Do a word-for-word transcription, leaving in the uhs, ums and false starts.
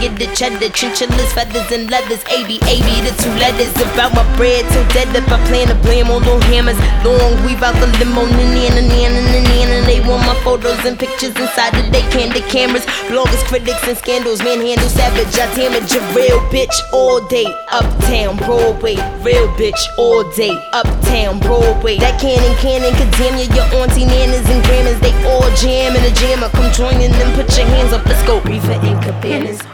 get the cheddar, chinchillas, feathers, and leathers. A B, A B, the two letters. About my bread till dead up. I plan to blame on little hammers. Long weave out the limo, nana, nana, nana. They want my photos and pictures inside of they candid cameras. Bloggers, critics, and scandals. Manhandle, savage, I damage a real bitch all day. Uptown, Broadway. Real bitch all day. Uptown, Broadway. That cannon, cannon, could damn you. Your auntie, nanas, and grandmas. They all jam in a jammer. Come join in them, put your hands up. Let's go. Reefer and Cabanas.